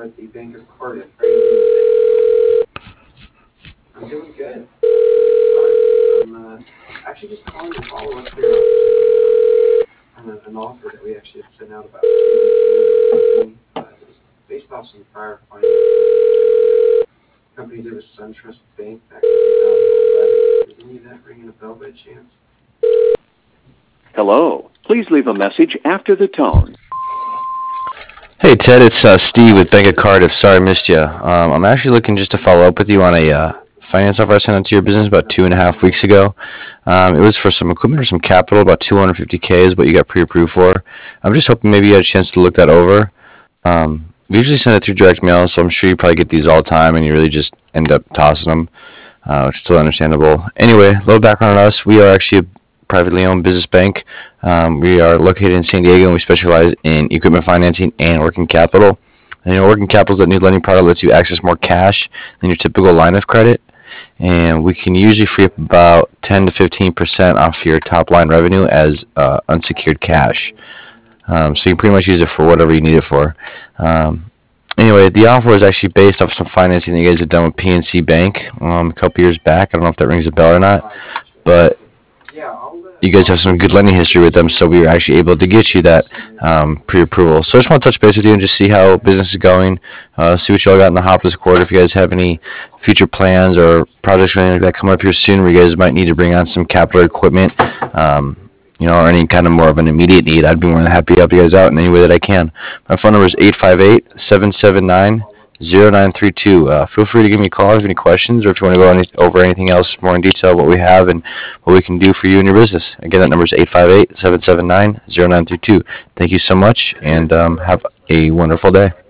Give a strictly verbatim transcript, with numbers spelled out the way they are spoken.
at the Bank of Cardiff. How are you doing today? I'm doing good. I'm uh, actually just calling to follow up here on, on a, an offer that we actually had sent out about two weeks ago. Uh, it was based off some prior financing. The company did with SunTrust Bank back in two thousand eleven. Is any of that ringing a bell by chance? Hello. Please leave a message after the tone. Hey Ted, it's uh, Steve with Bank of Cardiff. Sorry I missed you. Um, I'm actually looking just to follow up with you on a uh, finance offer I sent out to your business about two and a half weeks ago. Um, it was for some equipment or some capital, about two hundred fifty K is what you got pre-approved for. I'm just hoping maybe you had a chance to look that over. Um, we usually send it through direct mail, so I'm sure you probably get these all the time and you really just end up tossing them, uh, which is totally understandable. Anyway, a little background on us. We are actually a privately owned business bank. Um, we are located in San Diego, and we specialize in equipment financing and working capital. And, you know, working capital is that new lending product lets you access more cash than your typical line of credit, and we can usually free up about ten to fifteen percent off your top line revenue as uh, unsecured cash. Um, so you can pretty much use it for whatever you need it for. Um, anyway, the offer is actually based off some financing that you guys have done with P N C Bank um, a couple years back. I don't know if that rings a bell or not, but you guys have some good lending history with them, so we were actually able to get you that um, pre-approval. So I just want to touch base with you and just see how business is going, uh, see what you all got in the hop this quarter. If you guys have any future plans or projects or anything like that coming up here soon where you guys might need to bring on some capital equipment, um, you know, or any kind of more of an immediate need, I'd be more than happy to help you guys out in any way that I can. My phone number is eight five eight, seven seven nine, zero nine three two. Uh, feel free to give me a call if you have any questions or if you want to go any, over anything else more in detail, what we have and what we can do for you and your business. Again, that number is eight five eight, seven seven nine, zero nine three two. Thank you so much, and um, have a wonderful day.